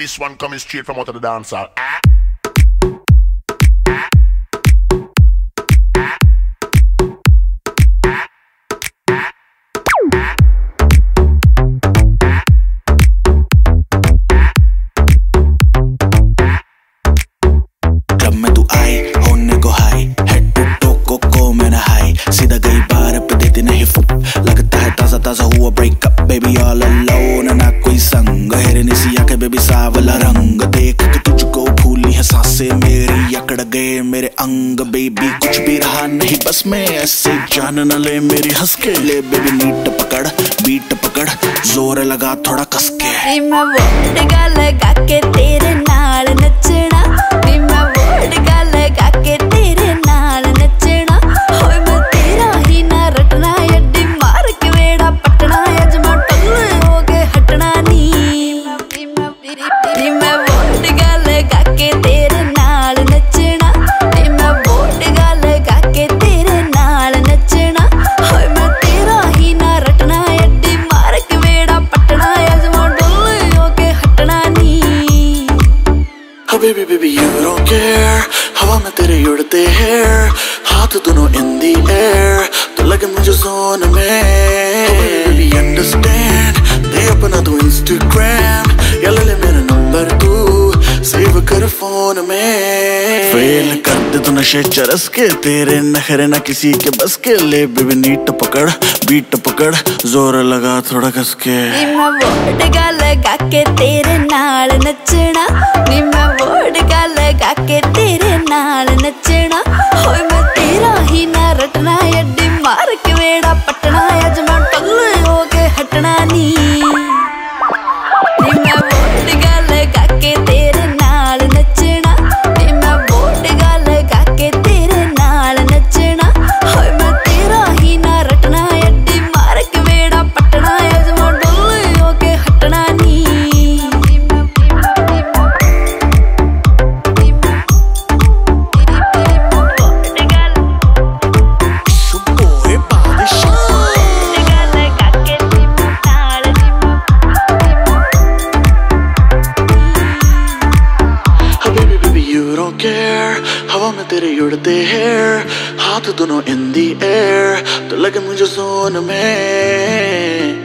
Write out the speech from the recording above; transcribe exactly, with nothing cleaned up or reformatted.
This one coming straight from out of the dancehall. Ah. Club में तू आई होने को हाई हेड टू टो को को मैंने हाई सीधा गई बार पे देती नहीं फुक लगता है ताजा ताजा हुआ ब्रेकअप बेबी ऑल अलोन ना कोई संग हेरने सी आंखें बेबी सावला रंग देख के तुझको भूली है सांसें मेरी अकड़ गए मेरे अंग बेबी कुछ भी रहा नहीं बस मैं ऐसे जान न ले मेरी हंस के ले बेबी नीट पकड़ बीट पकड़ जोर लगा थोड़ा कस के मैं वोडका लगा के तेरे नाल नचना मैं वोडका लगा के तेरे नाल नचना होए मैं तेरा ही ना रटना अड्डी मार के वेड़ा पटना अजमा टल्ले हो के हटना नी मैं वोडका लगा के तेरे नाल नचना मैं वोडका लगा के तेरे नाल नचना होए मैं तेरा ही ना रटना अड्डी मार के वेड़ा पटना अजमा टल्ले हो के हटना नी Oh baby baby you don't care हवा में तेरे उड़ते हैं हाथ दोनों in the air तो लगे मुझे जोन में Oh baby baby understand दे अपना तू Instagram या ले ले मेरा नंबर तू सेव कर फोन में फेल कर दे तू नशे चरस के तेरे नखरे ना किसी के बस के ले बेबी नीट पकड़ बीट पकड़ जोर लगा थोड़ा कस के मैं वोडका लगा के तेरे नाल नचना नी मैं वोडका लगा के तेरे नाल नचना होए मैं तेरा ही ना रटना अड्डी मार के वेड़ा पटना अजमा टल्ले हो के हटना नी मैं वोडका लगा के तेरे नाल नचना नी मैं वोडका लगा के तेरे नाल नचना होए मैं तेरा ही ना रटना अड्डी मार के वेड़ा पटना अजमा टल्ले हो के हटना नी हवा में तेरे उड़ते हैं हाथ दोनों in the air तो लगे मुझे जोन में